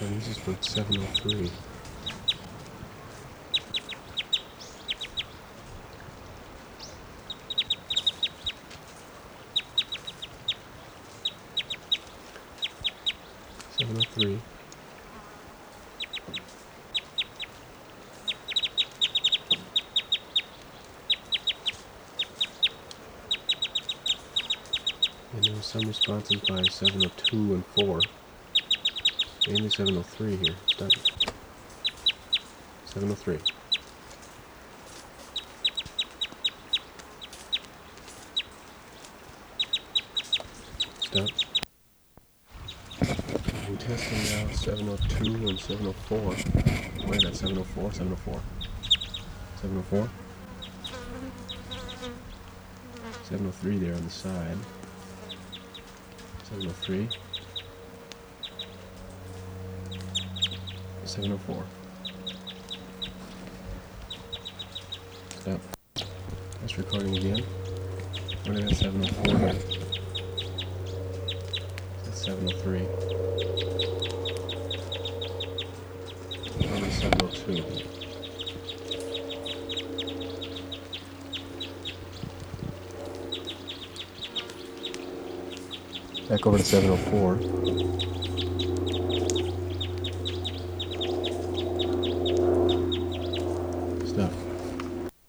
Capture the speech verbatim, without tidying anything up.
And this is for seven oh three. seven oh three. And there were some responses by seven oh two and four. Mainly seven oh three here. Stop. seven oh three. Stop. I'm testing now seven oh two and seven oh four. Wait, that's seven oh four, seven oh four. seven oh four. seven oh three there on the side. seven oh three. seven oh four. Stop. That's recording again. What is that seven oh four here? That's seven oh three. Probably seven oh two. Back over to seven oh four.